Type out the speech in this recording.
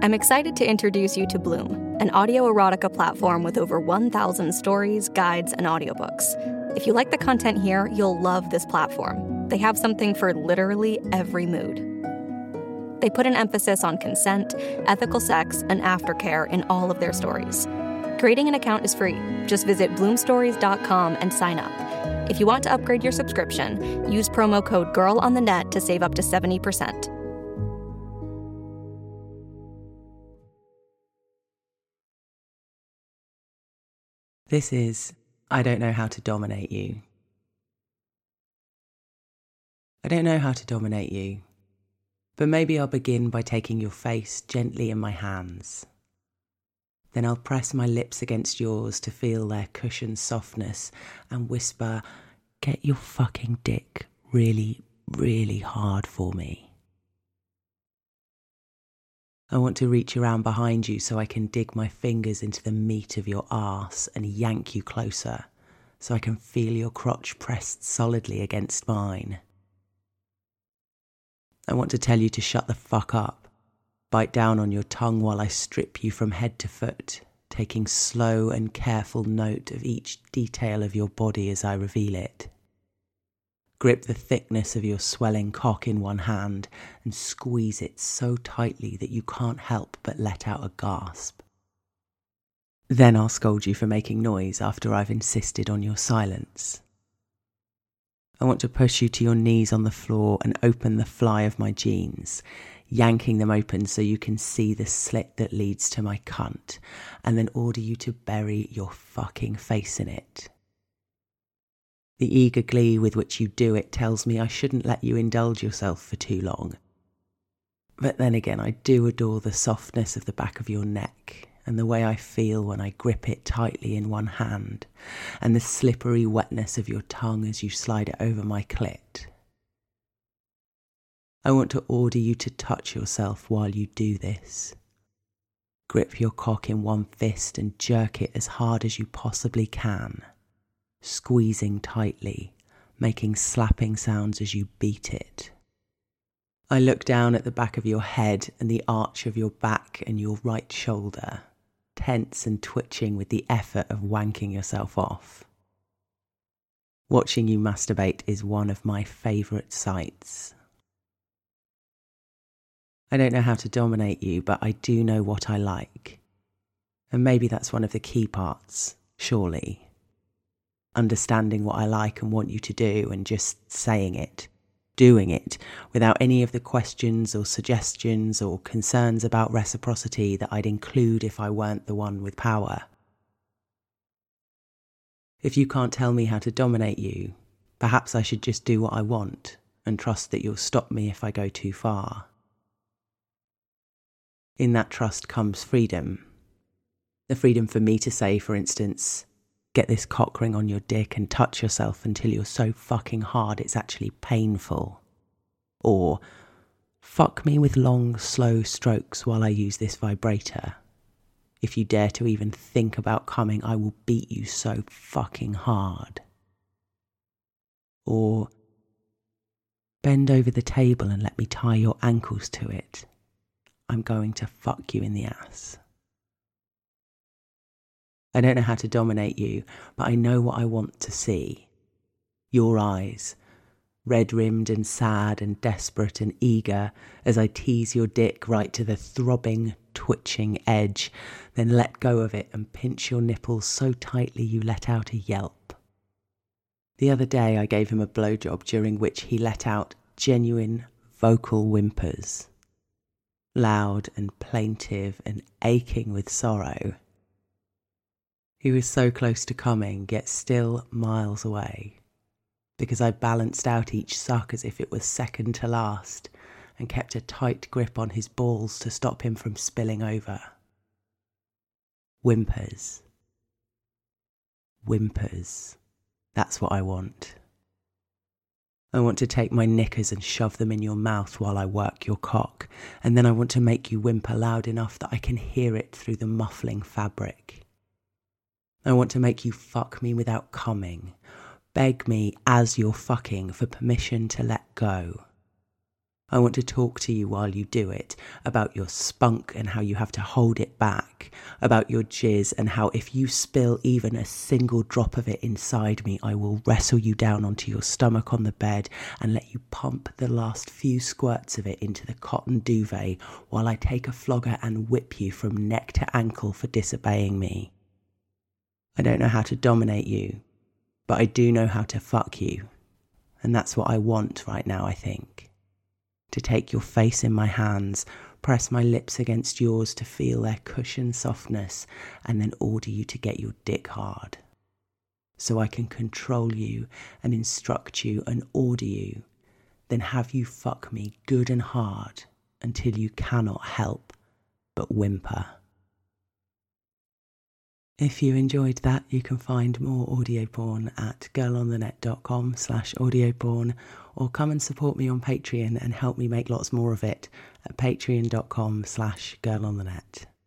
I'm excited to introduce you to Bloom, an audio erotica platform with over 1,000 stories, guides, and audiobooks. If you like the content here, you'll love this platform. They have something for literally every mood. They put an emphasis on consent, ethical sex, and aftercare in all of their stories. Creating an account is free. Just visit bloomstories.com and sign up. If you want to upgrade your subscription, use promo code GIRLONTHENET to save up to 70%. This is I Don't Know How to Dominate You. I don't know how to dominate you, but maybe I'll begin by taking your face gently in my hands. Then I'll press my lips against yours to feel their cushioned softness and whisper, "Get your fucking dick really, really hard for me." I want to reach around behind you so I can dig my fingers into the meat of your arse and yank you closer, so I can feel your crotch pressed solidly against mine. I want to tell you to shut the fuck up, bite down on your tongue while I strip you from head to foot, taking slow and careful note of each detail of your body as I reveal it. Grip the thickness of your swelling cock in one hand and squeeze it so tightly that you can't help but let out a gasp. Then I'll scold you for making noise after I've insisted on your silence. I want to push you to your knees on the floor and open the fly of my jeans, yanking them open so you can see the slit that leads to my cunt, and then order you to bury your fucking face in it. The eager glee with which you do it tells me I shouldn't let you indulge yourself for too long. But then again, I do adore the softness of the back of your neck, and the way I feel when I grip it tightly in one hand, and the slippery wetness of your tongue as you slide it over my clit. I want to order you to touch yourself while you do this. Grip your cock in one fist and jerk it as hard as you possibly can, squeezing tightly, making slapping sounds as you beat it. I look down at the back of your head and the arch of your back and your right shoulder, tense and twitching with the effort of wanking yourself off. Watching you masturbate is one of my favourite sights. I don't know how to dominate you, but I do know what I like. And maybe that's one of the key parts, surely. Understanding what I like and want you to do and just saying it, doing it, without any of the questions or suggestions or concerns about reciprocity that I'd include if I weren't the one with power. If you can't tell me how to dominate you, perhaps I should just do what I want and trust that you'll stop me if I go too far. In that trust comes freedom. The freedom for me to say, for instance, get this cock ring on your dick and touch yourself until you're so fucking hard it's actually painful. Or, fuck me with long, slow strokes while I use this vibrator. If you dare to even think about coming, I will beat you so fucking hard. Or, bend over the table and let me tie your ankles to it. I'm going to fuck you in the ass. I don't know how to dominate you, but I know what I want to see. Your eyes, red-rimmed and sad and desperate and eager, as I tease your dick right to the throbbing, twitching edge, then let go of it and pinch your nipples so tightly you let out a yelp. The other day I gave him a blowjob during which he let out genuine vocal whimpers. Loud and plaintive and aching with sorrow. He was so close to coming, yet still miles away, because I balanced out each suck as if it was second to last and kept a tight grip on his balls to stop him from spilling over. Whimpers. Whimpers. That's what I want. I want to take my knickers and shove them in your mouth while I work your cock, and then I want to make you whimper loud enough that I can hear it through the muffling fabric. I want to make you fuck me without coming, beg me as you're fucking for permission to let go. I want to talk to you while you do it, about your spunk and how you have to hold it back, about your jizz and how if you spill even a single drop of it inside me, I will wrestle you down onto your stomach on the bed and let you pump the last few squirts of it into the cotton duvet while I take a flogger and whip you from neck to ankle for disobeying me. I don't know how to dominate you, but I do know how to fuck you, and that's what I want right now, I think. To take your face in my hands, press my lips against yours to feel their cushion softness, and then order you to get your dick hard. So I can control you and instruct you and order you, then have you fuck me good and hard until you cannot help but whimper. If you enjoyed that, you can find more audio porn at girlonthenet.com/audioporn, or come and support me on Patreon and help me make lots more of it at patreon.com/girlonthenet.